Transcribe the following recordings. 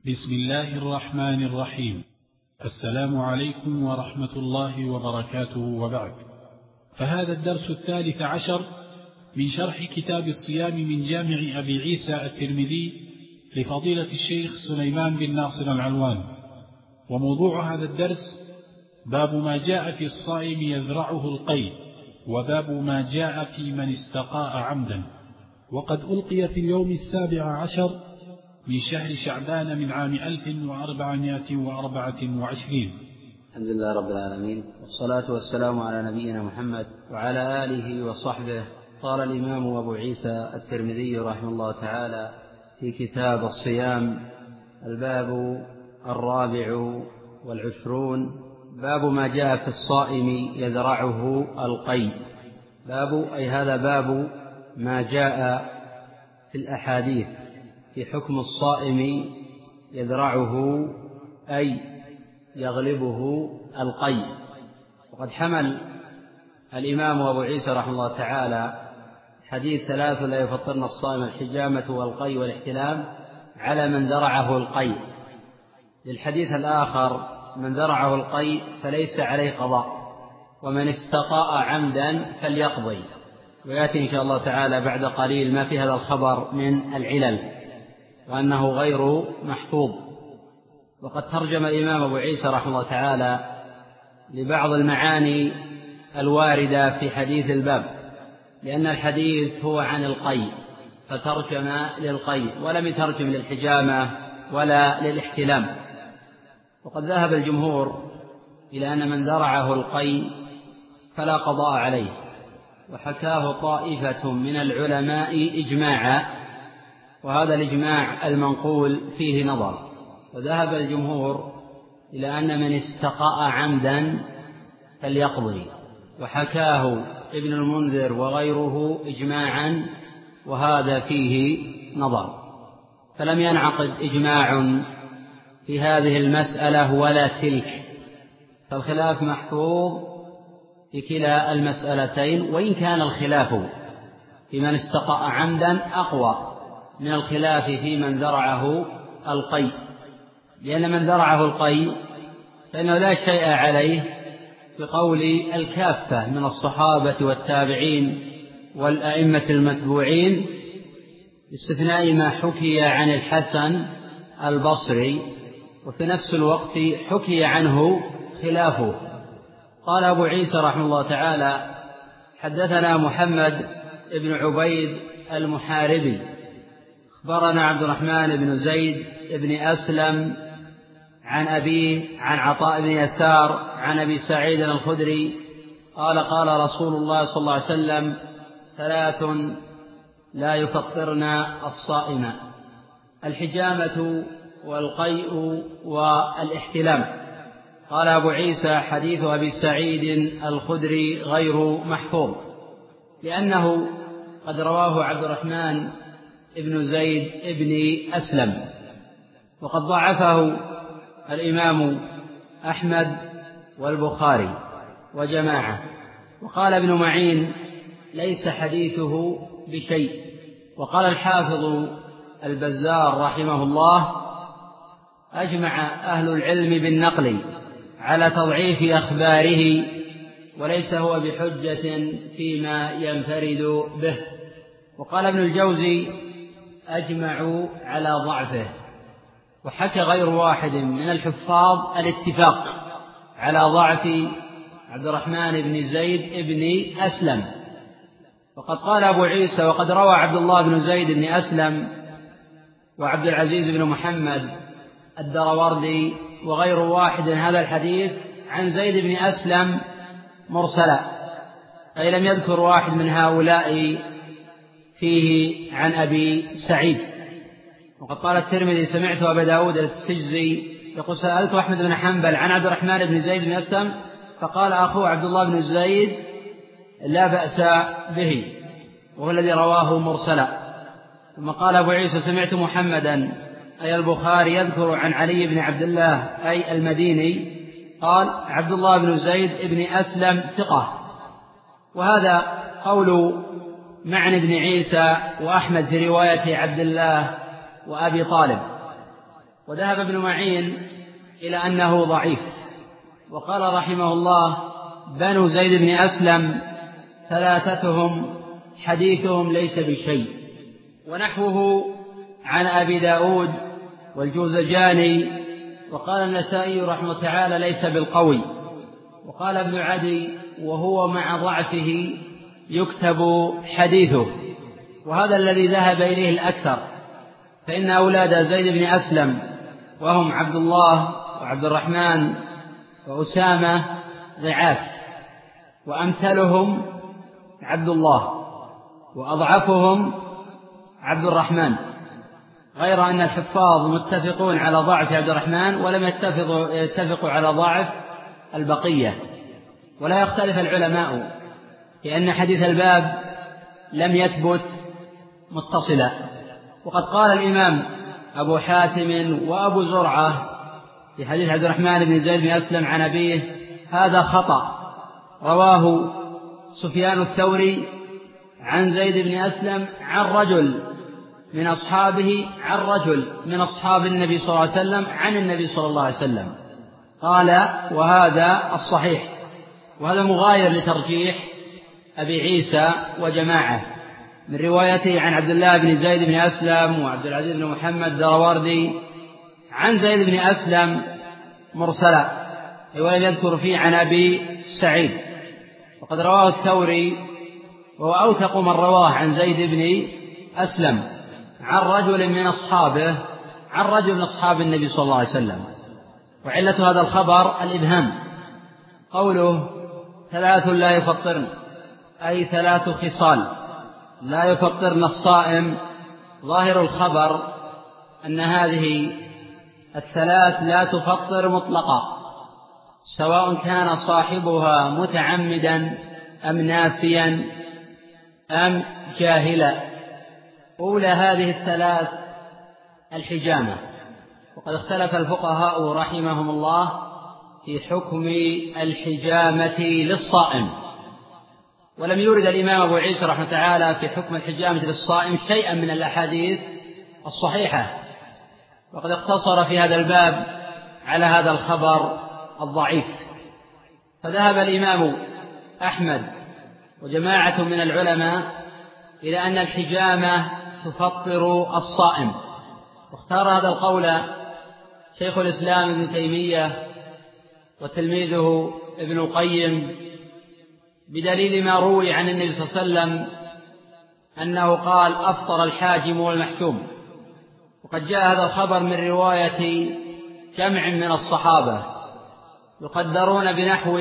بسم الله الرحمن الرحيم. السلام عليكم ورحمة الله وبركاته، وبعد. فهذا الدرس 13 من شرح كتاب الصيام من جامع أبي عيسى الترمذي لفضيلة الشيخ سليمان بن ناصر العلوان. وموضوع هذا الدرس باب ما جاء في الصائم يذرعه القيء، وباب ما جاء في من استقاء عمدا. وقد ألقي في اليوم 17 من شهر شعبان من عام 1424. الحمد لله رب العالمين، والصلاة والسلام على نبينا محمد وعلى آله وصحبه. قال الإمام أبو عيسى الترمذي رحمه الله تعالى في كتاب الصيام: الباب 24، باب ما جاء في الصائم يذرعه القيء. باب أي هذا باب ما جاء في الأحاديث في حكم الصائم يذرعه أي يغلبه القيء. وقد حمل الإمام أبو عيسى رحمه الله تعالى حديث 3 لا يفطرن الصائم: الحجامة والقيء والاحتلام، على من ذرعه القيء. للحديث الآخر: من ذرعه القيء فليس عليه قضاء، ومن استقاء عمدا فليقضي. ويأتي إن شاء الله تعالى بعد قليل ما في هذا الخبر من العلل، وأنه غير محفوظ. وقد ترجم الإمام أبو عيسى رحمه الله تعالى لبعض المعاني الواردة في حديث الباب، لأن الحديث هو عن القيء فترجم للقيء، ولم يترجم للحجامة ولا للاحتلام. وقد ذهب الجمهور إلى أن من ذرعه القيء فلا قضاء عليه، وحكاه طائفة من العلماء إجماعا، وهذا الإجماع المنقول فيه نظر. وذهب الجمهور إلى أن من استقاء عمدا فليقضي، وحكاه ابن المنذر وغيره إجماعا، وهذا فيه نظر. فلم ينعقد إجماع في هذه المسألة ولا تلك، فالخلاف محفوظ في كلا المسألتين، وإن كان الخلاف في من استقاء عمدا أقوى من الخلاف في من ذرعه القيء، لأن من ذرعه القيء فإنه لا شيء عليه بقول الكافة من الصحابة والتابعين والأئمة المتبوعين، باستثناء ما حكي عن الحسن البصري، وفي نفس الوقت حكي عنه خلافه. قال أبو عيسى رحمه الله تعالى: حدثنا محمد بن عبيد المحاربي، أخبرنا عبد الرحمن بن زيد بن أسلم عن أبيه عن عطاء بن يسار عن أبي سعيد الخدري قال: قال رسول الله صلى الله عليه وسلم: 3 لا يفطرن الصائم: الحجامة والقيء والاحتلام. قال أبو عيسى: حديث أبي سعيد الخدري غير محفوظ، لأنه قد رواه عبد الرحمن ابن زيد ابن أسلم، وقد ضعفه الإمام أحمد والبخاري وجماعة. وقال ابن معين: ليس حديثه بشيء. وقال الحافظ البزار رحمه الله: أجمع أهل العلم بالنقل على تضعيف أخباره، وليس هو بحجة فيما ينفرد به. وقال ابن الجوزي: أجمعوا على ضعفه. وحكى غير واحد من الحفاظ الاتفاق على ضعف عبد الرحمن بن زيد بن أسلم. وقد قال أبو عيسى: وقد روى عبد الله بن زيد بن أسلم وعبد العزيز بن محمد الدروردي وغير واحد هذا الحديث عن زيد بن أسلم مرسلا، أي لم يذكر واحد من هؤلاء فيه عن أبي سعيد. وقد قال الترمذي: سمعت أبا داود السجزي يقول: سألت أحمد بن حنبل عن عبد الرحمن بن زيد بن أسلم، فقال أخوه عبد الله بن زيد: لا بأس به، وهو الذي رواه مرسلا. ثم قال أبو عيسى: سمعت محمدا أي البخاري يذكر عن علي بن عبد الله أي المديني قال: عبد الله بن زيد بن أسلم ثقة. وهذا قول معن بن عيسى وأحمد في رواية عبد الله وأبي طالب. وذهب ابن معين إلى أنه ضعيف، وقال رحمه الله: بنو زيد بن أسلم ثلاثتهم حديثهم ليس بشيء. ونحوه عن أبي داود والجوزجاني. وقال النسائي رحمه تعالى: ليس بالقوي. وقال ابن عدي: وهو مع ضعفه يكتب حديثه. وهذا الذي ذهب إليه الأكثر، فإن أولاد زيد بن أسلم وهم عبد الله وعبد الرحمن وأسامة ضعاف، وأمثلهم عبد الله، وأضعفهم عبد الرحمن، غير أن الحفاظ متفقون على ضعف عبد الرحمن ولم يتفقوا على ضعف البقية. ولا يختلف العلماء لأن حديث الباب لم يثبت متصلا. وقد قال الإمام أبو حاتم وأبو زرعة في حديث عبد الرحمن بن زيد بن أسلم عن أبيه: هذا خطأ، رواه سفيان الثوري عن زيد بن أسلم عن رجل من أصحابه عن رجل من أصحاب النبي صلى الله عليه وسلم عن النبي صلى الله عليه وسلم. قال: وهذا الصحيح. وهذا مغاير لترجيح أبي عيسى وجماعة من روايته عن عبد الله بن زيد بن أسلم وعبد العزيز بن محمد الدراوردي عن زيد بن أسلم مرسلا، ولم يذكر فيه عن أبي سعيد. وقد رواه الثوري وهو أوثق من رواه عن زيد بن أسلم عن رجل من أصحابه عن رجل من أصحاب النبي صلى الله عليه وسلم. وعلة هذا الخبر الإبهام. قوله: ثلاث لا يفطرن، أي ثلاث خصال لا يفطرن الصائم. ظاهر الخبر أن هذه الثلاث لا تفطر مطلقا، سواء كان صاحبها متعمدا أم ناسيا أم جاهلا. أولى هذه الثلاث الحجامة. وقد اختلف الفقهاء رحمهم الله في حكم الحجامة للصائم، ولم يورد الإمام أبو عيسى رحمه تعالى في حكم الحجامة للصائم شيئا من الأحاديث الصحيحة، وقد اقتصر في هذا الباب على هذا الخبر الضعيف. فذهب الإمام أحمد وجماعة من العلماء إلى أن الحجامة تفطر الصائم، واختار هذا القول شيخ الإسلام ابن تيمية وتلميذه ابن القيم، بدليل ما روي عن النبي صلى الله عليه وسلم أنه قال: أفطر الحاجم والمحجوم. وقد جاء هذا الخبر من رواية جمع من الصحابة يقدرون بنحو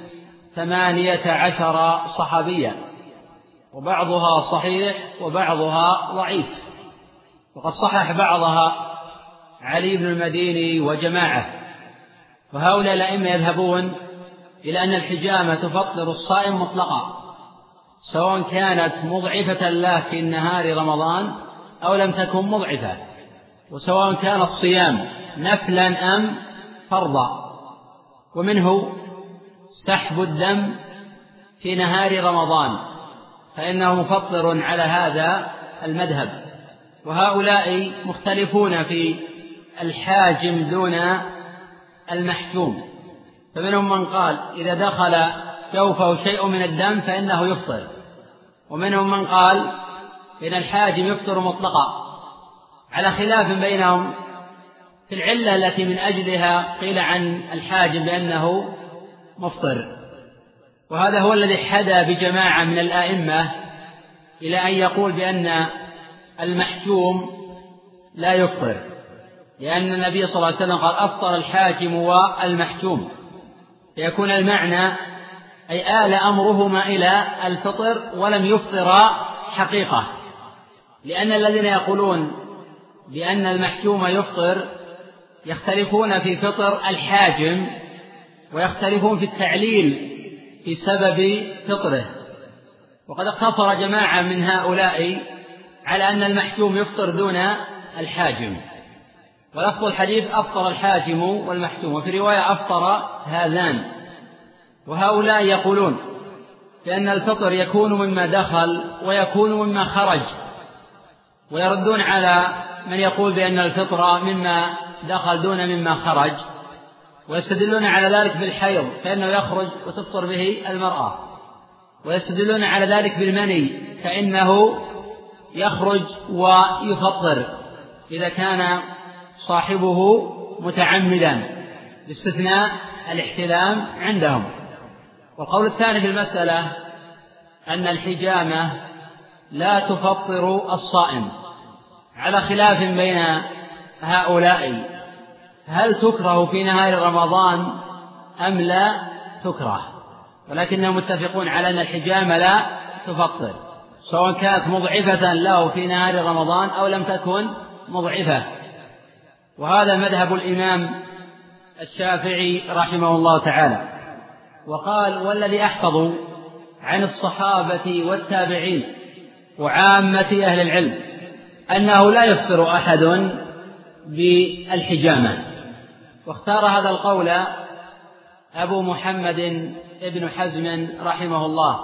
18 صحابيا، وبعضها صحيح وبعضها ضعيف، وقد صحح بعضها علي بن المديني وجماعة. وهؤلاء الأئمة يذهبون إلى أن الحجامة تفطر الصائم مطلقا، سواء كانت مضعفة له في نهار رمضان أو لم تكن مضعفة، وسواء كان الصيام نفلا أم فرضا. ومنه سحب الدم في نهار رمضان، فإنه مفطر على هذا المذهب. وهؤلاء مختلفون في الحاجم دون المحجوم، فمنهم من قال إذا دخل جوفه شيء من الدم فإنه يفطر، ومنهم من قال إن الحاجم يفطر مطلقا، على خلاف بينهم في العلة التي من أجلها قيل عن الحاجم بأنه مفطر. وهذا هو الذي حدا بجماعة من الآئمة إلى أن يقول بأن المحجوم لا يفطر، لأن النبي صلى الله عليه وسلم قال: أفطر الحاجم والمحجوم، فيكون المعنى أي آل أمرهما إلى الفطر ولم يفطر حقيقة. لأن الذين يقولون بأن المحجوم يفطر يختلفون في فطر الحاجم، ويختلفون في التعليل في سبب فطره. وقد اقتصر جماعة من هؤلاء على أن المحجوم يفطر دون الحاجم. ولفظ الحديث: أفطر الحاجم والمحجوم، وفي رواية: أفطر هذان. وهؤلاء يقولون بأن الفطر يكون مما دخل ويكون مما خرج، ويردون على من يقول بأن الفطر مما دخل دون مما خرج، ويستدلون على ذلك بالحيض فإنه يخرج وتفطر به المرأة، ويستدلون على ذلك بالمني فإنه يخرج ويفطر إذا كان صاحبه متعمدا، باستثناء الاحتلام عندهم. والقول الثاني في المسألة أن الحجامة لا تفطر الصائم، على خلاف بين هؤلاء هل تكره في نهار رمضان أم لا تكره، ولكنهم متفقون على أن الحجامة لا تفطر، سواء كانت مضعفة له في نهار رمضان أو لم تكن مضعفة. وهذا مذهب الإمام الشافعي رحمه الله تعالى. وقال: والذي أحفظ عن الصحابة والتابعين وعامة أهل العلم أنه لا يفطر أحد بالحجامة. واختار هذا القول أبو محمد ابن حزم رحمه الله،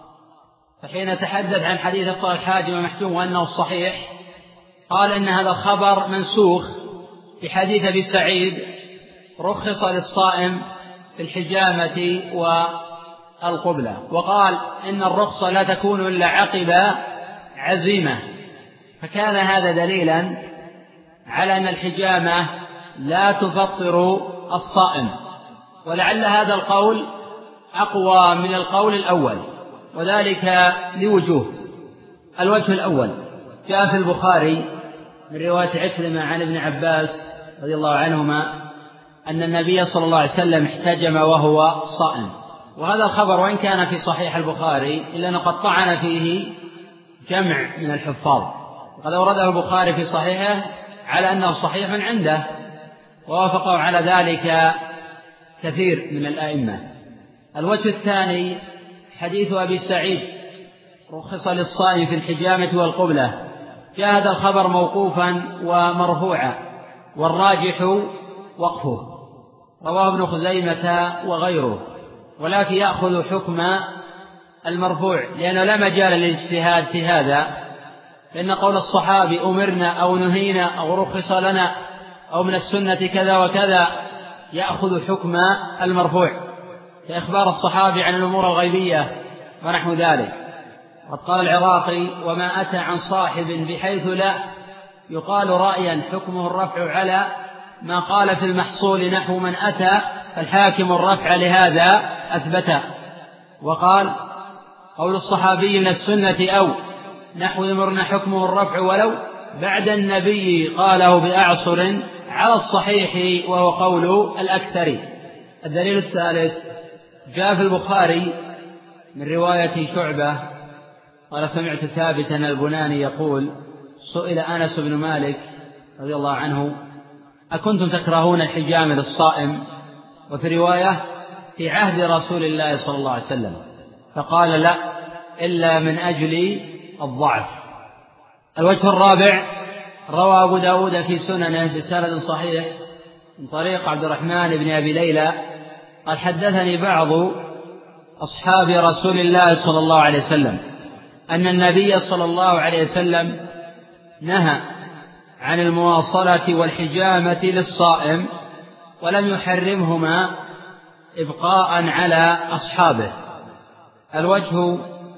فحين تحدث عن حديث افطر الحاجم ومحجوم وأنه صحيح قال إن هذا الخبر منسوخ بحديث أبي سعيد: رخص للصائم في الحجامة والقبلة. وقال إن الرخصة لا تكون إلا عقب عزيمة، فكان هذا دليلا على أن الحجامة لا تفطر الصائم. ولعل هذا القول أقوى من القول الأول، وذلك لوجوه. الوجه الأول: جاء في البخاري من رواية عكرمة عن ابن عباس رضي الله عنهما أن النبي صلى الله عليه وسلم احتجم وهو صائم. وهذا الخبر وإن كان في صحيح البخاري إلا أنه قد طعن فيه جمع من الحفاظ، وقد أورده البخاري في صحيحه على أنه صحيح عنده، ووافقوا على ذلك كثير من الأئمة. الوجه الثاني: حديث أبي سعيد: رخص للصائم في الحجامة والقبلة. جاء هذا الخبر موقوفا ومرفوعا، والراجح وقفه، رواه ابن خزيمة وغيره، ولكن يأخذ حكم المرفوع لأنه لا مجال للاجتهاد في هذا، لأن قول الصحابي أمرنا أو نهينا أو رخص لنا أو من السنة كذا وكذا يأخذ حكم المرفوع، كإخبار الصحابي عن الأمور الغيبية ونحو ذلك. وقد قال العراقي: وما أتى عن صاحب بحيث لا يقال رأيا حكمه الرفع على ما قال في المحصول نحو من أتى، فالحاكم الرفع لهذا أثبت. وقال: قول الصحابي من السنة أو نحو يمرنا حكمه الرفع ولو بعد النبي قاله بأعصر على الصحيح وهو قول الأكثر. الدليل الثالث: جاء في البخاري من رواية شعبة قال: سمعت ثابتا البناني يقول: سئل أنس بن مالك رضي الله عنه: أكنتم تكرهون الحجامة للصائم؟ وفي رواية: في عهد رسول الله صلى الله عليه وسلم، فقال: لا، إلا من أجل الضعف. الوجه الرابع: روى أبو داود في سننه بسند صحيح من طريق عبد الرحمن بن أبي ليلى قال: حدثني بعض أصحاب رسول الله صلى الله عليه وسلم أن النبي صلى الله عليه وسلم نهى عن المواصلة والحجامة للصائم ولم يحرمهما إبقاء على أصحابه. الوجه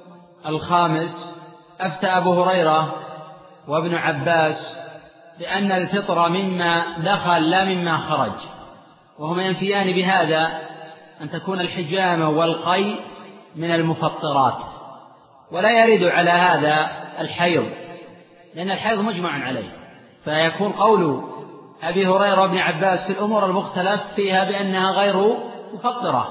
الخامس: أفتى أبو هريرة وابن عباس بأن الفطر مما دخل لا مما خرج، وهما ينفيان بهذا أن تكون الحجامة والقيء من المفطرات، ولا يرد على هذا الحيض، لأن الحيض مجمع عليه، فيكون قول أبي هريرة وابن عباس في الأمور المختلف فيها بأنها غير مفطرة.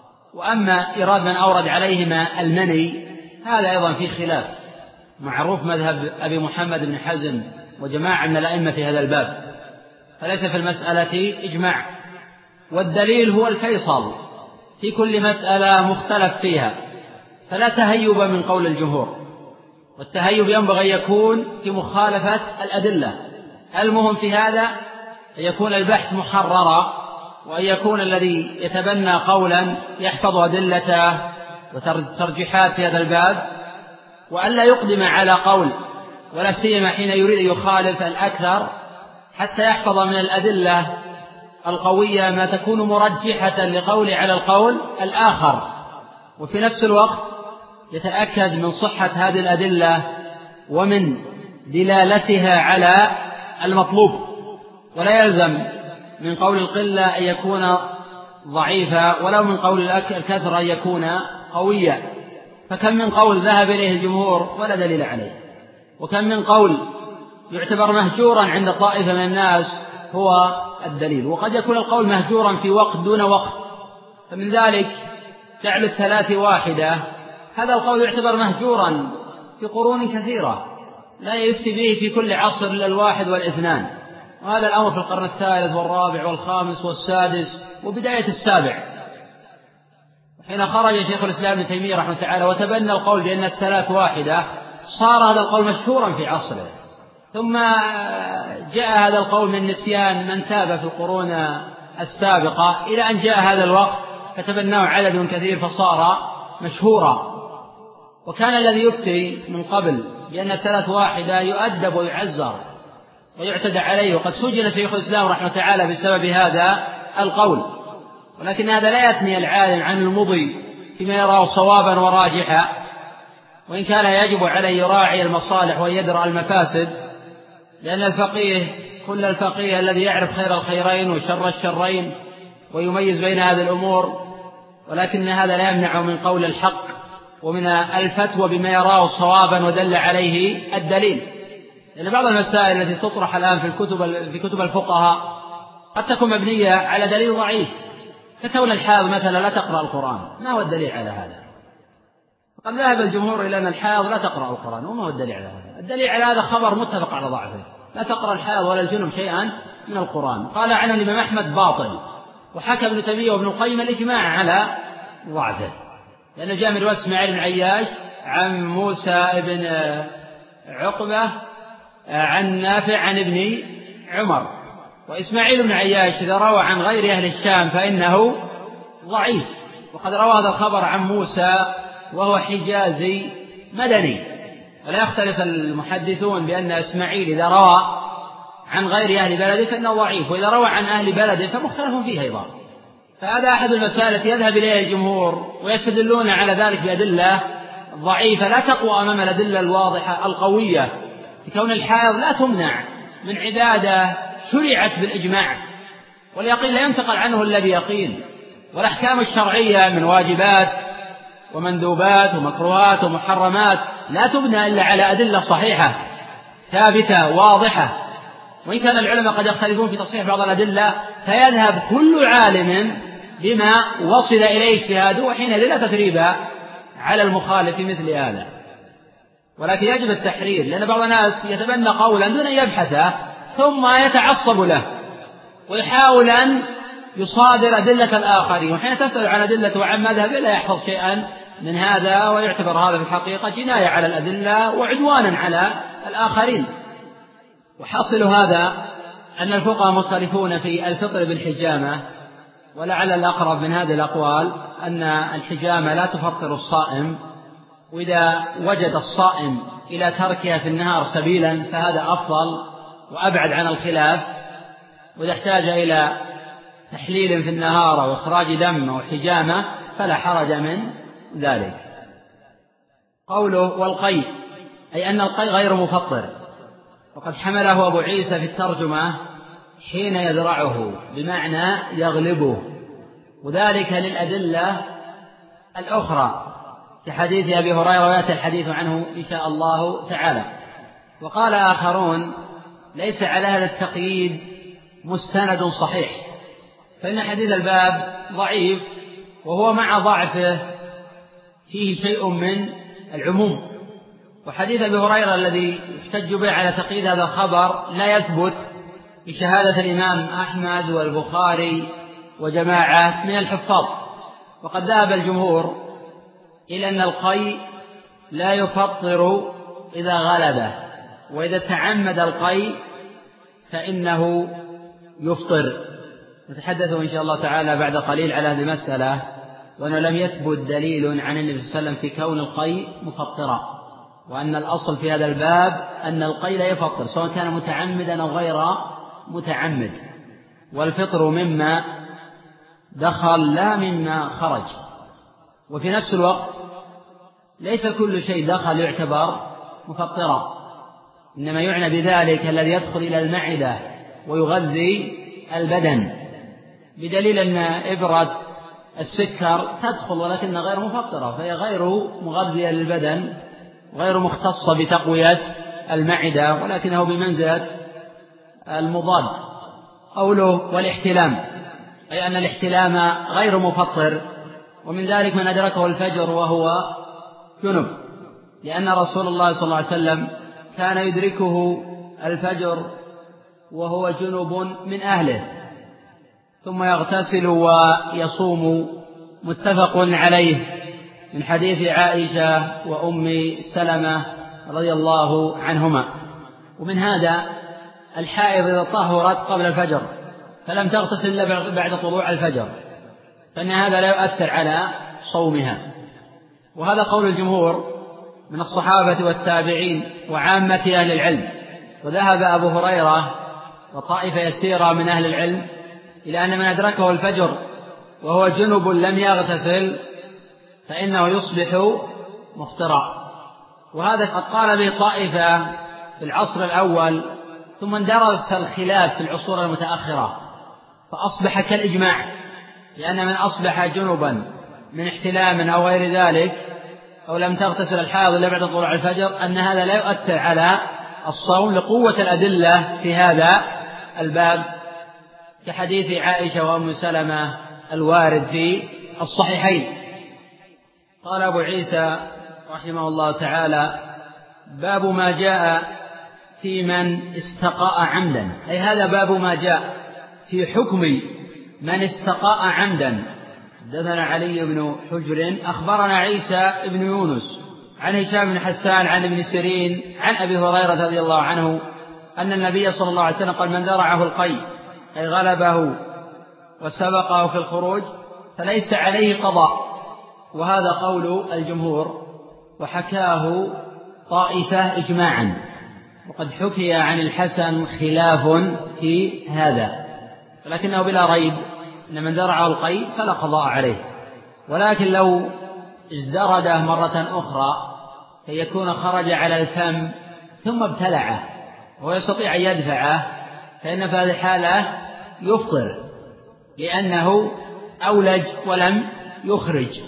وأما إيراد من أورد عليهما المني هذا أيضا في خلاف، معروف مذهب أبي محمد بن حزم وجماعة من الأئمة في هذا الباب، فليس في المسألة إجماع، والدليل هو الفيصل في كل مسألة مختلف فيها، فلا تهيب من قول الجمهور، والتهيب ينبغي يكون في مخالفة الأدلة. المهم في هذا أن يكون البحث محررا، وأن يكون الذي يتبنى قولا يحفظ أدلته وترجيحات في هذا الباب، وأن لا يقدم على قول، ولا سيما حين يريد يخالف الأكثر حتى يحفظ من الأدلة القوية ما تكون مرجحة لقول على القول الآخر، وفي نفس الوقت يتأكد من صحة هذه الأدلة ومن دلالتها على المطلوب، ولا يلزم من قول القلة أن يكون ضعيفا ولو من قول الكثرة أن يكون قويا. فكم من قول ذهب إليه الجمهور ولا دليل عليه، وكم من قول يعتبر مهجورا عند طائفة من الناس هو الدليل. وقد يكون القول مهجورا في وقت دون وقت، فمن ذلك جعل الثلاث واحدة، هذا القول يعتبر مهجورا في قرون كثيرة لا يفتي به في كل عصر إلا الواحد والاثنان، وهذا الأمر في القرن الثالث والرابع والخامس والسادس وبداية السابع، حين خرج شيخ الإسلام ابن تيمية رحمه الله تعالى وتبنى القول بأن الثلاث واحدة، صار هذا القول مشهورا في عصره. ثم جاء هذا القول من نسيان من تاب في القرون السابقة إلى أن جاء هذا الوقت فتبناه عدد كثير فصار مشهورا. وكان الذي يفتي من قبل بأن الثلاث واحدة يؤدب ويعزر ويعتدى عليه، وقد سجن شيخ الإسلام رحمه تعالى بسبب هذا القول. ولكن هذا لا يثني العالم عن المضي فيما يراه صوابا وراجحا، وإن كان يجب عليه يراعي المصالح ويدرأ المفاسد، لأن الفقيه كل الفقيه الذي يعرف خير الخيرين وشر الشرين ويميز بين هذه الأمور، ولكن هذا لا يمنع من قول الحق ومن الفتوى بما يراه صوابا ودل عليه الدليل. لأن بعض المسائل التي تطرح الآن في كتب الفقهاء قد تكون مبنية على دليل ضعيف، ككون الحائض مثلا لا تقرأ القرآن، ما هو الدليل على هذا؟ وقد ذهب الجمهور إلى أن الحائض لا تقرأ القرآن، وما هو الدليل على هذا؟ الدليل على هذا خبر متفق على ضعفه، لا تقرأ الحائض ولا الجنب شيئا من القرآن، قال عنه الإمام أحمد باطل، وحكى ابن تيمية وابن القيم الإجماع على ضعفه، لأنه جاء من رواية إسماعيل بن عياش عن موسى بن عقبة عن نافع عن ابن عمر. وإسماعيل بن عياش إذا روى عن غير أهل الشام فإنه ضعيف، وقد روى هذا الخبر عن موسى وهو حجازي مدني، ولا يختلف المحدثون بأن إسماعيل إذا روى عن غير أهل بلده فإنه ضعيف، وإذا روى عن أهل بلده فمختلف فيه أيضا. فهذا أحد المسائل التي يذهب إليها الجمهور ويستدلون على ذلك بأدلة ضعيفة لا تقوى أمام الأدلة الواضحة القوية، لكون الحائض لا تمنع من عبادة شرعت بالإجماع، واليقين لا ينتقل عنه إلا بيقين، والأحكام الشرعية من واجبات ومندوبات ومكروهات ومحرمات لا تبنى إلا على أدلة صحيحة ثابتة واضحة. وإن كان العلماء قد يختلفون في تصحيح بعض الأدلة، فيذهب كل عالم بما وصل إليه اجتهاده، وحينئذ لا تثريب على المخالف في مثل هذا. ولكن يجب التحرير، لأن بعض الناس يتبنى قولا دون أن يبحث ثم يتعصب له ويحاول أن يصادر أدلة الآخرين، وحين تسأل عن أدلة وعن مذهب لا يحفظ شيئا من هذا، ويعتبر هذا في الحقيقة جناية على الأدلة وعدوانا على الآخرين. وحاصل هذا أن الفقهاء مختلفون في الفطر بالحجامة، ولعل الأقرب من هذه الأقوال أن الحجامة لا تفطر الصائم، وإذا وجد الصائم إلى تركها في النهار سبيلا فهذا أفضل وأبعد عن الخلاف، وإذا احتاج إلى تحليل في النهار أو إخراج دم أو حجامة فلا حرج من ذلك. قوله والقيء، أي أن القيء غير مفطر، وقد حمله أبو عيسى في الترجمة حين يذرعه بمعنى يغلبه، وذلك للأدلة الأخرى في حديث أبي هريرة، ويأتي الحديث عنه إن شاء الله تعالى. وقال آخرون ليس على هذا التقييد مستند صحيح، فإن حديث الباب ضعيف، وهو مع ضعفه فيه شيء من العموم. وحديث أبي هريرة الذي يحتج به على تقييد هذا الخبر لا يثبت بشهادة الإمام أحمد والبخاري وجماعة من الحفاظ. وقد ذهب الجمهور إلى أن القيء لا يفطر إذا غلبه، وإذا تعمد القيء فإنه يفطر. نتحدث إن شاء الله تعالى بعد قليل على هذه المسألة، وأنه لم يثبت دليل عن النبي صلى الله عليه وسلم في كون القيء مفطرا، وأن الأصل في هذا الباب أن القيء لا يفطر سواء كان متعمدا أو غير متعمد، والفطر مما دخل لا مما خرج. وفي نفس الوقت ليس كل شيء دخل يعتبر مفطرا، إنما يعنى بذلك الذي يدخل إلى المعدة ويغذي البدن، بدليل أن إبرة السكر تدخل ولكنها غير مفطرة، فهي غير مغذية للبدن، غير مختصة بتقوية المعدة، ولكنه بمنزلة المضاد. قوله والاحتلام، أي أن الاحتلام غير مفطر، ومن ذلك من أدركه الفجر وهو جنب، لأن رسول الله صلى الله عليه وسلم كان يدركه الفجر وهو جنب من أهله ثم يغتسل ويصوم، متفق عليه من حديث عائشة وأم سلمة رضي الله عنهما. ومن هذا الحائض إذا طهرت قبل الفجر فلم تغتسل إلا بعد طلوع الفجر فإن هذا لا يؤثر على صومها، وهذا قول الجمهور من الصحابة والتابعين وعامة أهل العلم. وذهب أبو هريرة وطائفة يسيرة من أهل العلم إلى أن من أدركه الفجر وهو جنب لم يغتسل فإنه يصبح مفطرا، وهذا قد قال به طائفة في العصر الأول، ثم اندرس الخلاف في العصور المتأخرة فأصبح كالإجماع، لأن من أصبح جنبا من احتلام أو غير ذلك أو لم تغتسل الحائض إلا بعد طلوع الفجر أن هذا لا يؤثر على الصوم لقوة الأدلة في هذا الباب، كحديث عائشة وأم سلمة الوارد في الصحيحين. قال أبو عيسى رحمه الله تعالى: باب ما جاء في من استقاء عمدا، أي هذا باب ما جاء في حكم من استقاء عمدا. حدثنا علي بن حجر أخبرنا عيسى بن يونس عن هشام بن حسان عن ابن سيرين عن أبي هريرة رضي الله عنه أن النبي صلى الله عليه وسلم قال: من ذرعه القيء أي غلبه وسبقه في الخروج فليس عليه قضاء. وهذا قول الجمهور، وحكاه طائفة إجماعا، وقد حكي عن الحسن خلاف في هذا، ولكنه بلا ريب أن من ذرعه القيء فلا قضاء عليه، ولكن لو ازدرده مرة أخرى فيكون خرج على الفم ثم ابتلعه وهو يستطيع أن يدفعه، فإن في هذه الحالة يفطر لأنه أولج ولم يخرج.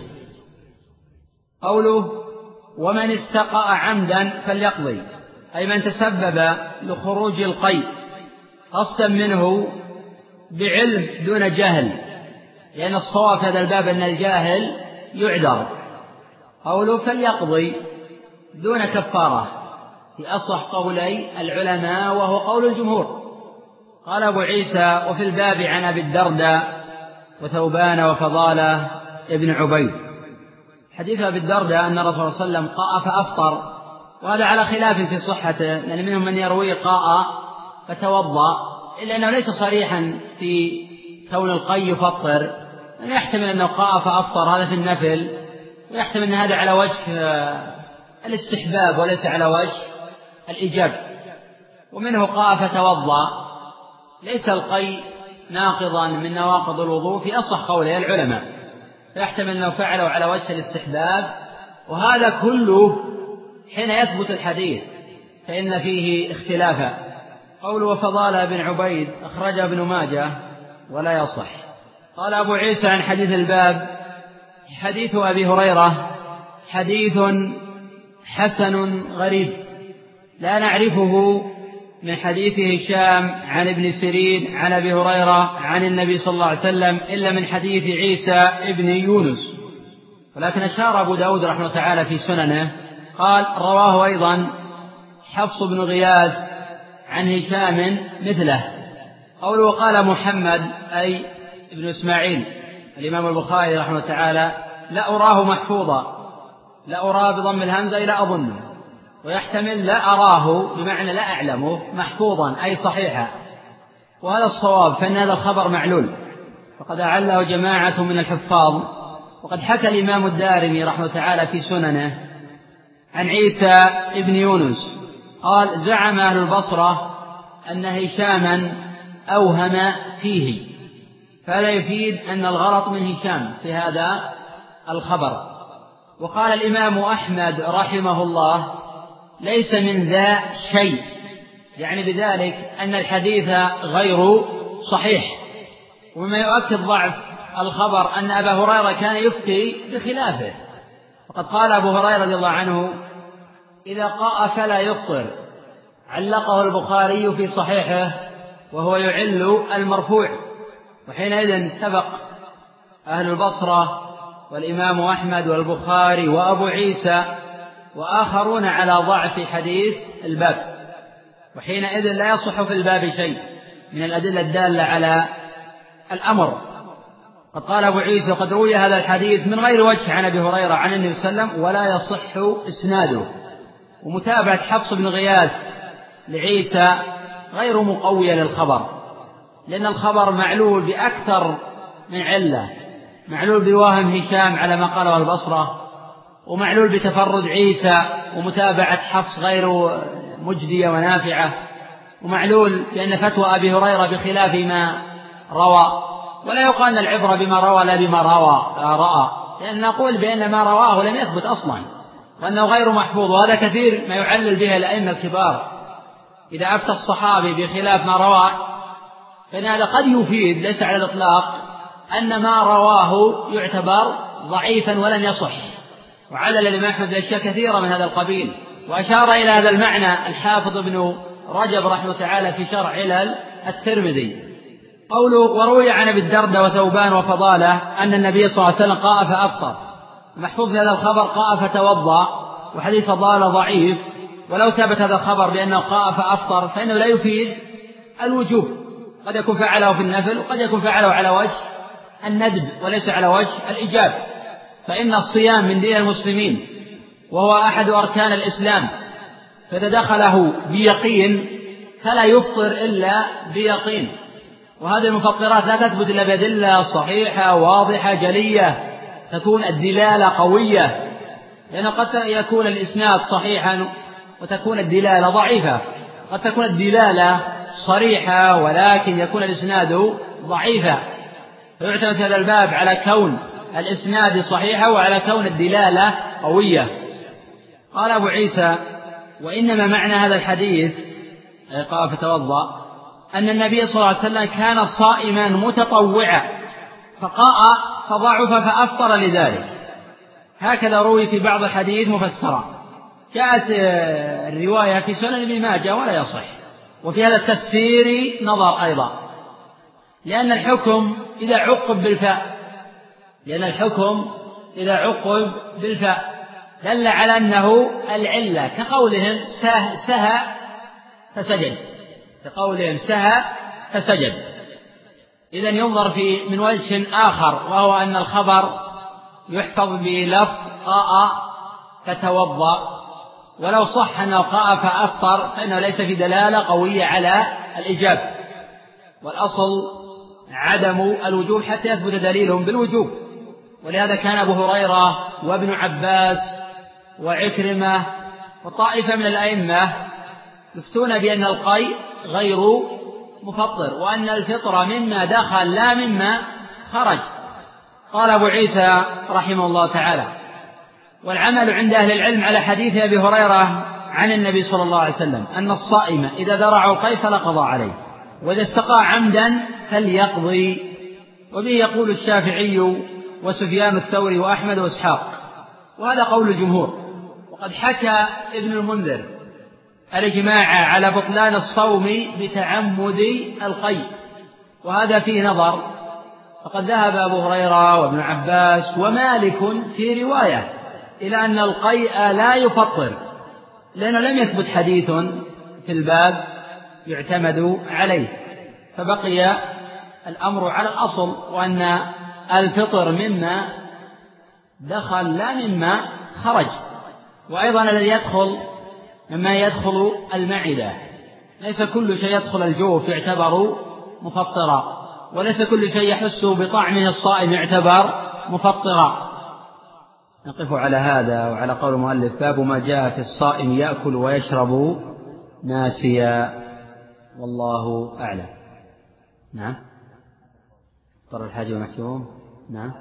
قوله: ومن استقاء عمدا فليقضي، أي من تسبب لخروج القيء قصدا منه بعلم دون جهل، لأن الصواب في هذا الباب أن الجاهل يعذر. قوله فليقضي دون كفارة في أصح قولي العلماء وهو قول الجمهور. قال أبو عيسى: وفي الباب عن أبي الدرداء وثوبان وفضالة ابن عبيد. حديث أبي الدرداء أن الرسول صلى الله عليه وسلم قاء فأفطر، وهذا على خلاف في صحته، لأن منهم من يروي قاء فتوضأ، إلا أنه ليس صريحا في كون القي يفطر، يحتمل أنه قاء فأفطر هذا في النفل، ويحتمل أن هذا على وجه الاستحباب وليس على وجه الإيجاب. ومنه قاء فتوضأ، ليس القي ناقضا من نواقض الوضوء في أصح قولي العلماء، فيحتمل أنه فعله على وجه الاستحباب، وهذا كله حين يثبت الحديث فإن فيه اختلافا. قوله وفضالة بن عبيد أخرجه ابن ماجه ولا يصح. قال أبو عيسى عن حديث الباب: حديث أبي هريرة حديث حسن غريب لا نعرفه من حديث هشام عن ابن سيرين عن أبي هريرة عن النبي صلى الله عليه وسلم إلا من حديث عيسى ابن يونس. ولكن أشار أبو داود رحمه الله تعالى في سننه قال: رواه أيضا حفص بن غياث عن هشام مثله. قوله قال محمد أي ابن إسماعيل الإمام البخاري رحمه الله تعالى: لا أراه محفوظا، لا أراه بضم الهمزة لا أظنه، ويحتمل لا أراه بمعنى لا أعلمه محفوظا أي صحيحا، وهذا الصواب، فإن هذا الخبر معلول فقد أعله جماعة من الحفاظ. وقد حكى الإمام الدارمي رحمه الله تعالى في سننه عن عيسى ابن يونس قال: زعم أهل البصرة أن هشاما أوهم فيه، فلا يفيد أن الغلط من هشام في هذا الخبر. وقال الإمام أحمد رحمه الله: ليس من ذا شيء، يعني بذلك أن الحديث غير صحيح. ومما يؤكد ضعف الخبر أن أبا هريرة كان يفتي بخلافه، وقد قال أبو هريرة رضي الله عنه: إذا قاء فلا يفطر، علقه البخاري في صحيحه وهو يعل المرفوع. وحينئذ اتفق أهل البصرة والإمام أحمد والبخاري وأبو عيسى وآخرون على ضعف حديث الباب، وحينئذ لا يصح في الباب شيء من الأدلة الدالة على الأمر. قد قال أبو عيسى: وقد روي هذا الحديث من غير وجه عن أبي هريرة عن النبي صلى الله عليه وسلم ولا يصح إسناده. ومتابعة حفص بن غياث لعيسى غير مقوية للخبر، لأن الخبر معلول بأكثر من علة، معلول بوهم هشام على ما قاله البصرة، ومعلول بتفرد عيسى ومتابعة حفص غير مجدية ونافعة، ومعلول بأن فتوى أبي هريرة بخلاف ما روى. ولا يقال أن العبرة بما روى لا بما رأى، لأن نقول بأن ما رواه لم يثبت أصلا وأنه غير محفوظ. وهذا كثير ما يعلل به الأئمة الكبار، إذا أفتى الصحابي بخلاف ما روى فإن هذا قد يفيد ليس على الإطلاق أن ما رواه يعتبر ضعيفا ولن يصح. وعلل الإمام أحمد بأشياء كثيرة من هذا القبيل، وأشار إلى هذا المعنى الحافظ ابن رجب رحمه تعالى في شرح علل الترمذي. قوله: وروي عن أبي الدرداء وثوبان وفضالة أن النبي صلى الله عليه وسلم قاء فأفطر. محفوظ هذا الخبر قاء فتوضأ، وحديث فضالة ضعيف، ولو ثبت هذا الخبر بأنه قاء فأفطر فإنه لا يفيد الوجوب، قد يكون فعله في النفل وقد يكون فعله على وجه الندب وليس على وجه الإيجاب. فإن الصيام من دين المسلمين وهو أحد أركان الإسلام، فإذا دخله بيقين فلا يفطر إلا بيقين. وهذه المفطرات لا تثبت إلا بأدلة صحيحة واضحة جلية تكون الدلالة قوية، لأنه قد يكون الإسناد صحيحا وتكون الدلالة ضعيفة، قد تكون الدلالة صريحة ولكن يكون الإسناد ضعيفا. فيعتمد هذا الباب على كون الإسناد صحيحة وعلى كون الدلالة قوية. قال أبو عيسى: وإنما معنى هذا الحديث قال فتوضأ أن النبي صلى الله عليه وسلم كان صائما متطوعا فقاء فضعف فأفطر لذلك. هكذا روي في بعض الحديث مفسرا. جاءت الرواية في سنن ابن ماجه ولا يصح. وفي هذا التفسير نظر أيضا، لأن الحكم إذا عقب بالفاء دل على أنه العلة، كقولهم سهى فسجد. إذن ينظر من وجه آخر، وهو أن الخبر يحفظ بلفظ قاء فتوضأ، ولو صح أنه قاء فأفطر فإنه ليس في دلالة قوية على الإجابة، والأصل عدم الوجوب حتى يثبت دليلهم بالوجوب. ولهذا كان أبو هريرة وابن عباس وعكرمة وطائفة من الأئمة يفتون بأن القيء غير مفطر، وأن الفطر مما دخل لا مما خرج. قال أبو عيسى رحمه الله تعالى: والعمل عند أهل العلم على حديث أبي هريرة عن النبي صلى الله عليه وسلم أن الصائم إذا ذرع القيء فلا قضاء عليه، وإذا استقى عمدا فليقضي. وبه يقول الشافعي وسفيان الثوري وأحمد وإسحاق، وهذا قول الجمهور. وقد حكى ابن المنذر الإجماع على بطلان الصوم بتعمد القيء، وهذا فيه نظر، فقد ذهب أبو هريرة وابن عباس ومالك في رواية إلى أن القيء لا يفطر، لأنه لم يثبت حديث في الباب يعتمد عليه، فبقي الأمر على الأصل، وأن الفطر مما دخل لا مما خرج. وأيضا الذي يدخل مما يدخل المعدة، ليس كل شيء يدخل الجوف يعتبر مفطرا، وليس كل شيء يحس بطعمه الصائم يعتبر مفطرا. نقف على هذا وعلى قول المؤلف: باب ما جاء في الصائم يأكل ويشرب ناسيا، والله أعلم. نعم. أفطر الحاج ومحجوم. نعم.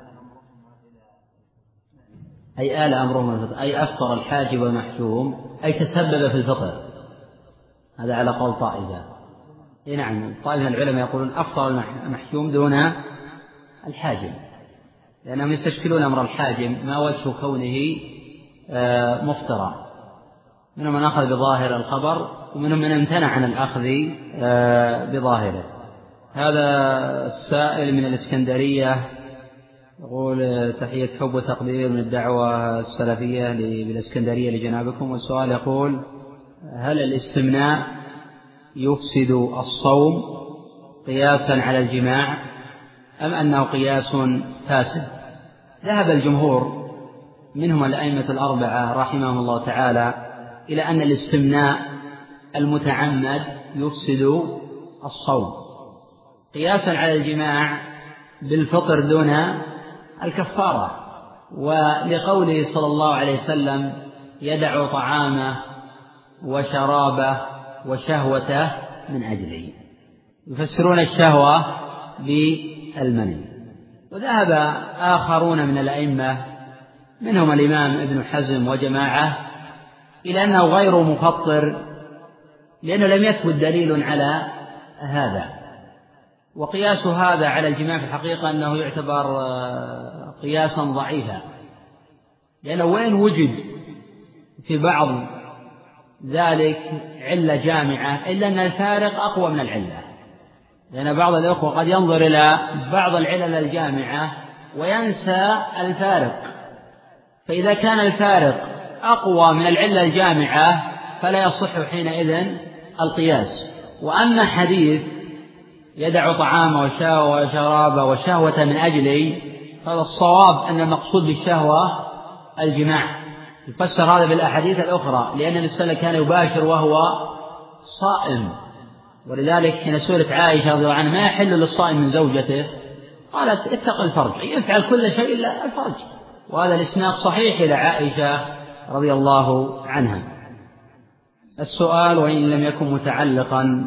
أي آل أمرهم الفطر، أي أفطر الحاج ومحجوم، أي تسبب في الفطر. هذا على قول طائفة. نعم، طائفة من العلماء يقولون أفطر المحجوم دون الحاجم، لأنهم يستشكلون أمر الحاجم ما وجه كونه مفطرا. منهم من أخذ بظاهر الخبر ومنهم من امتنع عن الأخذ بظاهره. هذا السائل من الإسكندرية يقول: تحية حب وتقدير من الدعوة السلفية بالإسكندرية لجنابكم. والسؤال يقول: هل الاستمناء يفسد الصوم قياسا على الجماع أم أنه قياس فاسد؟ ذهب الجمهور منهم الأئمة الأربعة رحمهم الله تعالى إلى أن الاستمناء المتعمد يفسد الصوم قياسا على الجماع بالفطر دون الكفارة، ولقوله صلى الله عليه وسلم: يدع طعامه وشرابه وشهوته من أجله. يفسرون الشهوة بالمني. وذهب آخرون من الأئمة منهم الإمام ابن حزم وجماعة إلى أنه غير مفطر، لأنه لم يثبت دليل على هذا. وقياس هذا على الجماع في الحقيقة أنه يعتبر قياسا ضعيفا، لأنه وين وجد في بعض ذلك علة جامعة إلا أن الفارق أقوى من العلة، لأن بعض الأخوة قد ينظر إلى بعض العلل الجامعة وينسى الفارق، فإذا كان الفارق أقوى من العلة الجامعة فلا يصح حينئذ القياس. وأما حديث يدع طعامه وشرابه وشهوة من أجله، هذا الصواب أن المقصود بالشهوة الجماع. يفسر هذا بالأحاديث الأخرى، لأن النبي صلى الله عليه وسلم كان يباشر وهو صائم، ولذلك حين سئلت عائشة رضي الله عنها: ما يحل للصائم من زوجته؟ قالت: اتق الفرج، يفعل كل شيء إلا الفرج. وهذا الإسناد صحيح إلى عائشة رضي الله عنها. السؤال وإن لم يكن متعلقا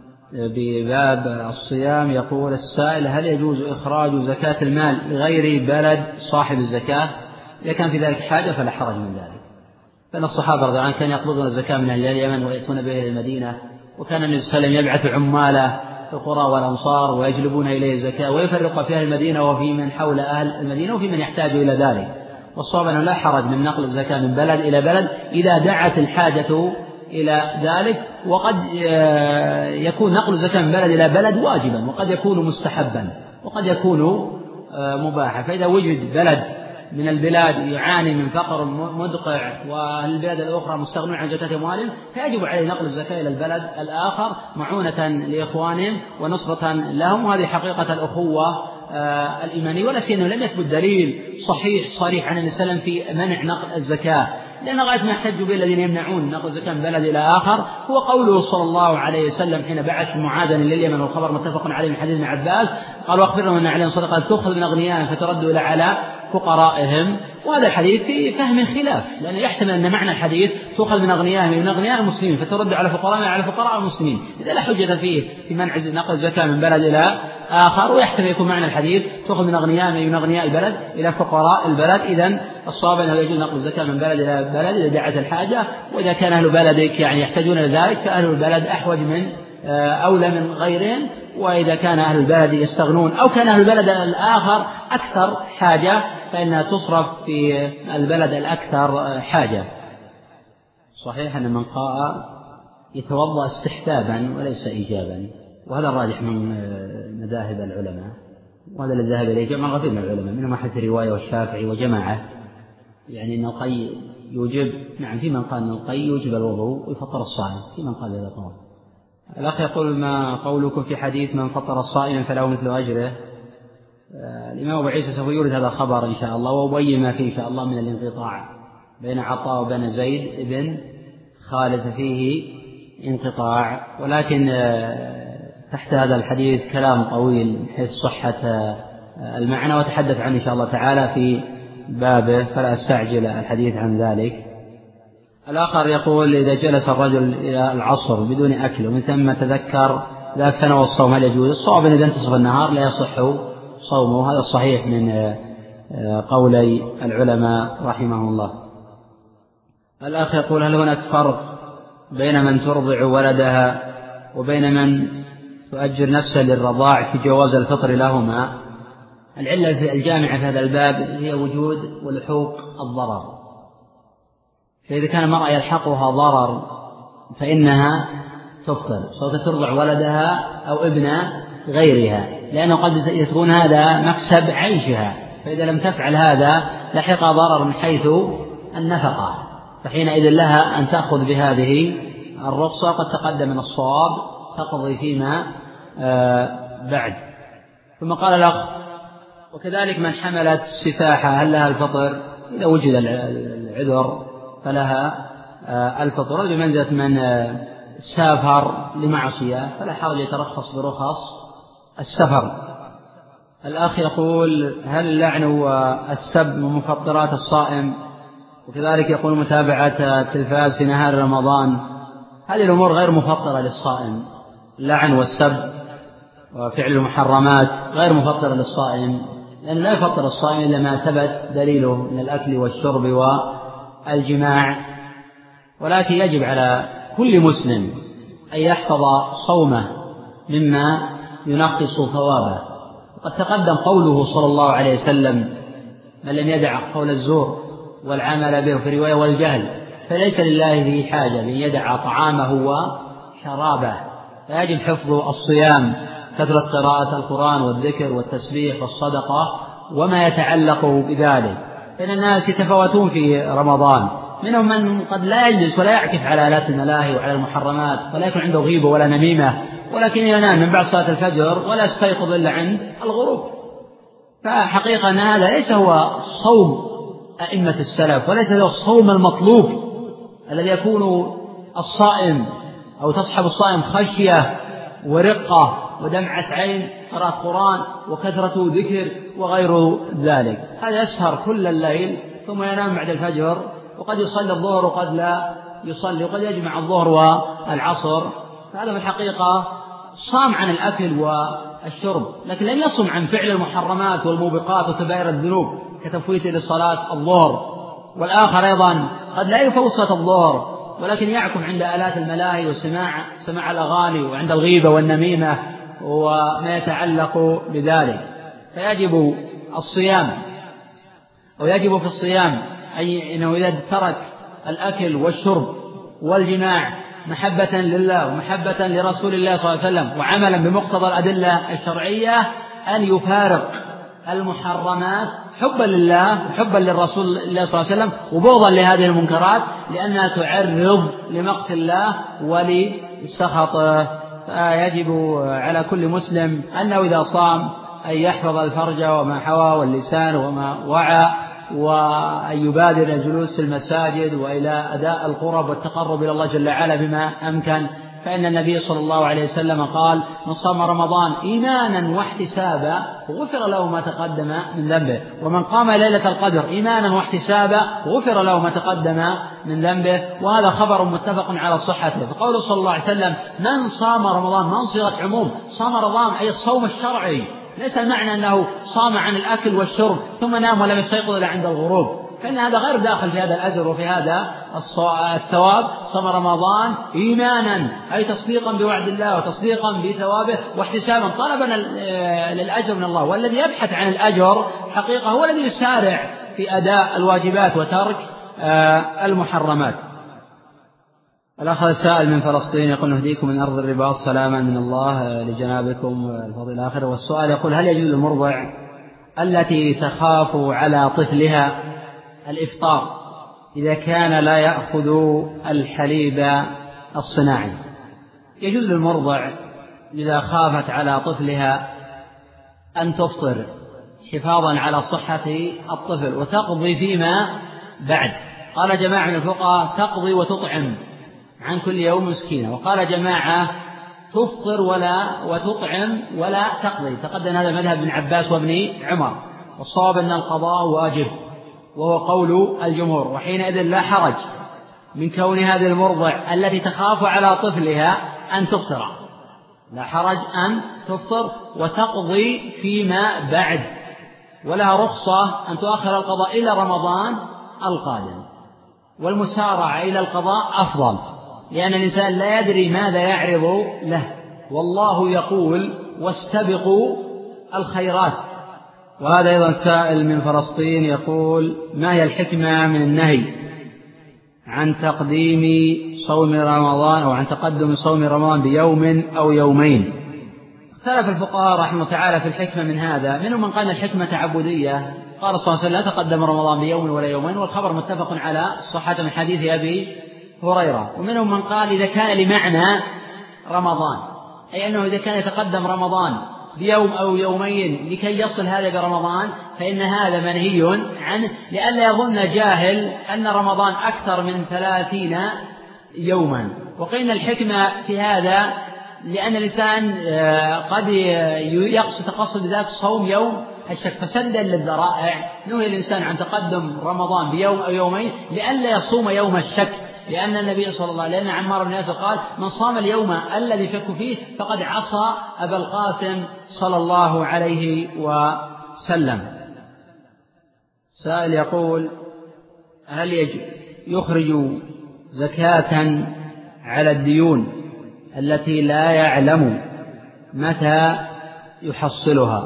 بباب الصيام، يقول السائل: هل يجوز إخراج زكاة المال لغير بلد صاحب الزكاة؟ إذا كان في ذلك حاجة فلا حرج من ذلك، فإن الصحابة رضي الله عنهم كانوا يقبضون الزكاة من أهل اليمن ويأتون به إلى المدينة، وكان النبي صلى الله عليه وسلم يبعث عماله في القرى والأمصار ويجلبون إليه الزكاة ويفرق في أهل المدينة وفي من حول أهل المدينة وفي من يحتاج إلى ذلك. والصواب أنه لا حرج من نقل الزكاة من بلد إلى بلد إذا دعت الحاجة إلى ذلك. وقد يكون نقل الزكاة من بلد إلى بلد واجبا، وقد يكون مستحبا، وقد يكون مباحا. فإذا وجد بلد من البلاد يعاني من فقر مدقع والبلاد الأخرى مستغنون عن زكاة أموالهم، فيجب عليه نقل الزكاة إلى البلد الآخر معونة لإخوانهم ونصرة لهم. وهذه حقيقة الأخوة الإيمانية، ولا سيما لم يثبت دليل صريح عن النبي صلى الله عليه وسلم في منع نقل الزكاة، لأن غاية ما يحتج به الذين يمنعون نقل الزكاة من بلد إلى آخر هو قوله صلى الله عليه وسلم حين بعث معاذا لليمن، والخبر متفق عليه من حديث ابن عباس قال: واخبرنا أن عليهم صدقة تؤخذ من أغنيائهم فترد إلى على فقرائهم. وهذا الحديث في فهم خلاف، لأنه يحتمل أن معنى الحديث تؤخذ من أغنيائهم من أغنياء المسلمين فترد على فقرائهم على فقراء المسلمين، إذا لا حجة فيه في منع نقل الزكاة من بلد إلى آخر. ويحتمل يكون معنى الحديث تؤخذ من أغنيائهم من أغنياء البلد إلى فقراء البلد. إذن الصواب أنه يجوز نقل الزكاة من بلد إلى بلد إذا دعت الحاجة، وإذا كان أهل بلدك يحتاجون إلى ذلك فأهل البلد أحوج من أولى من غيرهم. وإذا كان أهل البلد يستغنون أو كان أهل البلد الآخر أكثر حاجة فإنها تصرف في البلد الأكثر حاجة. صحيح أن من قاء يتوضأ استحبابا وليس إيجابا، وهذا الراجح من مذاهب العلماء، وهذا الذي ذهب إليه جمع غفير من العلماء منهم أحد الرواية والشافعي وجماعة، يعني أن القي يوجب. نعم، في من قال أن القي يوجب الوضوء ويفطر الصائم، في من قال هذا قول. الأخ يقول: ما قولكم في حديث من فطر الصائم فله مثل أجره؟ الإمام أبو عيسى سوف يورد هذا الخبر إن شاء الله ويبين ما فيه إن شاء الله من الانقطاع بين عطاء وبين زيد بن خالد، فيه انقطاع، ولكن تحت هذا الحديث كلام طويل من حيث صحة المعنى وتحدث عنه إن شاء الله تعالى في بابه، فلا أستعجل الحديث عن ذلك. الآخر يقول: إذا جلس الرجل إلى العصر بدون أكل ومن ثم تذكر ذاك تناول الصوم هل يجوز؟ الصواب إذا انتصف النهار لا يصح صومه، هذا الصحيح من قولي العلماء رحمهم الله. الأخ يقول: هل هناك فرق بين من ترضع ولدها وبين من تؤجر نفسها للرضاع في جواز الفطر لهما؟ العلة الجامعة في هذا الباب هي وجود ولحوق الضرر، فإذا كان المرأة يلحقها ضرر فإنها تفطر، سواء ترضع ولدها أو ابن غيرها، لأنه قد يكون هذا مكسب عيشها، فإذا لم تفعل هذا لحق ضرر من حيث النفقة، فحينئذ لها أن تأخذ بهذه الرخصة. قد تقدم من الصواب تقضي فيما بعد. ثم قال الأخ: وكذلك من حملت سفاحة هل لها الفطر؟ إذا وجد العذر فلها الفطر، بمنزلة من سافر لمعصية فلا حرج يترخص برخص السفر. الأخ يقول: هل اللعن والسب من مفطرات الصائم؟ وكذلك يقول: متابعة التلفاز في نهار رمضان. هذه الأمور غير مفطرة للصائم، اللعن والسب وفعل المحرمات غير مفطرة للصائم، لأن لا يفطر الصائم إلا ما ثبت دليله من الأكل والشرب والجماع، ولكن يجب على كل مسلم أن يحفظ صومه مما ينقص ثوابه. وقد تقدم قوله صلى الله عليه وسلم: من لم يدع قول الزور والعمل به، في رواية والجهل، فليس لله به حاجة من يدع طعامه وشرابه. فيجب حفظ الصيام، كثرة قراءة القرآن والذكر والتسبيح والصدقة وما يتعلق بذلك، فإن الناس يتفاوتون في رمضان، منهم من قد لا يجلس ولا يعكف على آلات الملاهي وعلى المحرمات ولا يكون عنده غيبة ولا نميمة، ولكن ينام من بعد صلاة الفجر ولا يستيقظ إلا عند الغروب. فحقيقة أن هذا ليس هو صوم أئمة السلف، وليس هو الصوم المطلوب الذي يكون الصائم أو تصحب الصائم خشية ورقة ودمعة عين، قراءة قرآن وكثرة ذكر وغير ذلك. هذا يسهر كل الليل ثم ينام بعد الفجر، وقد يصلي الظهر وقد لا يصلي، وقد يجمع الظهر والعصر. فهذا في الحقيقة صام عن الأكل والشرب، لكن لم يصم عن فعل المحرمات والموبقات وكبائر الذنوب كتفويته لصلاة الظهر. والآخر أيضا قد لا يفوت صلاة الظهر ولكن يعكم عند آلات الملاهي وسماع الأغاني وعند الغيبة والنميمة وما يتعلق بذلك. فيجب الصيام، ويجب في الصيام أي أنه إذا ترك الأكل والشرب والجماع محبة لله ومحبة لرسول الله صلى الله عليه وسلم وعملا بمقتضى الأدلة الشرعية أن يفارق المحرمات حبا لله وحبا للرسول الله صلى الله عليه وسلم وبغضا لهذه المنكرات، لأنها تعرض لمقت الله ولسخطه. فيجب على كل مسلم أنه إذا صام أن يحفظ الفرج وما حوى واللسان وما وعى، وأن يبادر الجلوس في المساجد وإلى أداء القرب والتقرب إلى الله جل وعلا بما أمكن، فإن النبي صلى الله عليه وسلم قال: من صام رمضان إيمانا واحتسابا غفر له ما تقدم من ذنبه، ومن قام ليلة القدر إيمانا واحتسابا غفر له ما تقدم من ذنبه. وهذا خبر متفق على صحته. فقوله صلى الله عليه وسلم: من صام رمضان، من صيغة عموم، صام رمضان أي الصوم الشرعي، ليس المعنى أنه صام عن الأكل والشرب ثم نام ولم يستيقظ إلا عند الغروب، فإن هذا غير داخل في هذا الأجر وفي هذا الثواب. صام رمضان إيمانا أي تصديقا بوعد الله وتصديقا بثوابه واحتسابا طلبا للأجر من الله، والذي يبحث عن الأجر حقيقة هو الذي يسارع في أداء الواجبات وترك المحرمات. الأخ السائل من فلسطين يقول: نهديكم من أرض الرباط سلاما من الله لجنابكم الفضل الآخر. والسؤال يقول: هل يجوز المرضع التي تخاف على طفلها الإفطار إذا كان لا يأخذ الحليب الصناعي؟ يجوز للمرضع إذا خافت على طفلها أن تفطر حفاظا على صحة الطفل وتقضي فيما بعد. قال جماعة من الفقهاء: تقضي وتطعم عن كل يوم مسكينة، وقال جماعة: تفطر وتطعم ولا تقضي. تقدم هذا مذهب ابن عباس وابن عمر، والصواب أن القضاء واجب وهو قول الجمهور، وحينئذ لا حرج من كون هذه المرضع التي تخاف على طفلها أن تفطر، لا حرج أن تفطر وتقضي فيما بعد، ولها رخصة أن تؤخر القضاء إلى رمضان القادم. والمسارعة إلى القضاء أفضل، لأن الإنسان لا يدري ماذا يعرض له، والله يقول واستبقوا الخيرات. وهذا أيضا سائل من فلسطين يقول: ما هي الحكمة من النهي عن تقديم صوم رمضان أو عن تقدم صوم رمضان بيوم أو يومين؟ اختلف الفقهاء رحمه الله تعالى في الحكمة من هذا. منهم من قال الحكمة تعبدية، قال صلى الله عليه وسلم: لا تقدم رمضان بيوم ولا يومين، والخبر متفق على صحة من حديث أبي هريرة. ومنهم من قال إذا كان لمعنى رمضان، أي أنه إذا كان يتقدم رمضان بيوم أو يومين لكي يصل هذا برمضان فإن هذا منهي عنه، لئلا يظن جاهل أن رمضان أكثر من 30 يوما. وقيل الحكمة في هذا لأن الإنسان قد تقصد ذات صوم يوم الشك، فسدا للذرائع نهي الإنسان عن تقدم رمضان بيوم أو يومين لئلا يصوم يوم الشك، لأن النبي صلى الله عليه وسلم عمار بن ياسر قال: من صام اليوم الذي شك فيه فقد عصى أبا القاسم صلى الله عليه وسلم. سائل يقول: هل يخرج زكاة على الديون التي لا يعلم متى يحصلها؟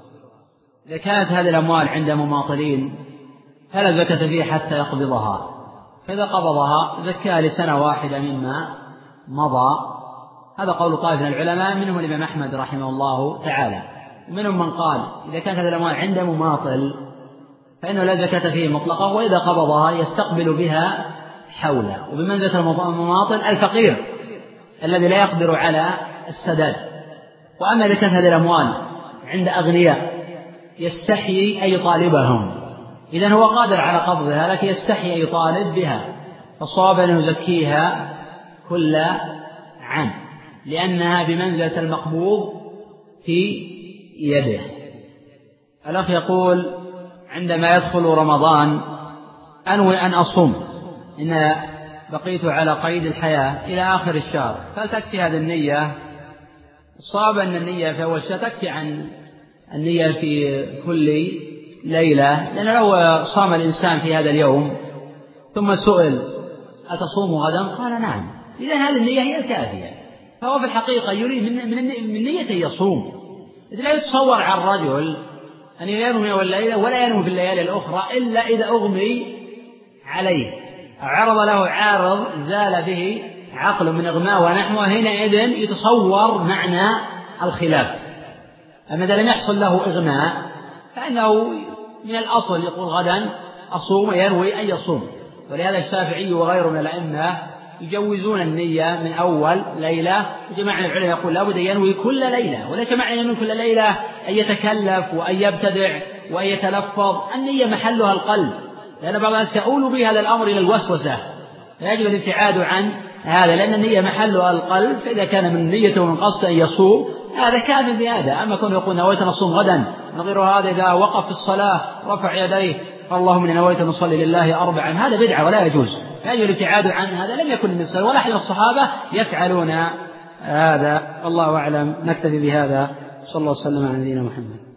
إذا كانت هذه الأموال عند مماطلين فلا زكاة فيها حتى يقبضها، فإذا قبضها زكاها لسنة واحدة مما مضى. هذا قول طائفة من العلماء، منهم الإمام أحمد رحمه الله تعالى. ومنهم من قال إذا كانت هذه الأموال عند مماطل فإنه لا زكاة فيه مطلقة، وإذا قبضها يستقبل بها حولا. وبمنزلة المماطل الفقير الذي لا يقدر على السداد. وأما إذا كانت هذه الأموال عند أغنياء يستحيي أن يطالبهم، إذن هو قادر على قبضها لكن يستحي أن يطالب بها، فالصواب أن يزكيها كل عام، لأنها بمنزلة المقبوض في يده. الأخ يقول: عندما يدخل رمضان أنوي أن أصوم، إن بقيت على قيد الحياة إلى آخر الشهر، فهل تكفي هذه النية؟ الصواب أن النية في أول شهر تكفي عن النية في كل ليلة، لأن لو صام الإنسان في هذا اليوم ثم سئل: أتصوم غدا؟ قال: نعم، إذن هذه النية هي الكافية. فهو في الحقيقة يريد من نية يصوم. إذ لا يتصور على الرجل أن ينوي الليلة ولا ينوي في الليالي الأخرى إلا إذا أغمي عليه أو عرض له عارض زال به عقل من إغماء ونحوه، حينئذ يتصور معنى الخلاف. أما إذا لم يحصل له إغماء فإنه من الأصل يقول غدا أصوم وينوي أن يصوم. ولهذا الشافعي وغيره من الأئمة يجوزون النية من أول ليلة، وجماعة العلماء يقول لا بد ينوي كل ليلة، وليس معنى ينوي كل ليلة أن يتكلف وأن يبتدع وأن يتلفظ. النية محلها القلب، لأن بعض الناس يؤول بهذا الأمر إلى الوسوسة، فيجب الابتعاد عن هذا، لأن النية محلها القلب. فإذا كان من نيته ومن قصد أن يصوم هذا كافٍ بهذا. أما كونه يقول نويت أن أصوم غدا، نظير هذا إذا وقف في الصلاة رفع يديه اللهم إني نويت أن أصلي لله 4، هذا بدعة ولا يجوز، يجب الابتعاد عن هذا. لم يكن النبي ولا أحد من الصحابة يفعلون هذا. الله أعلم. نكتفي بهذا. صلى الله وسلم على نبينا محمد.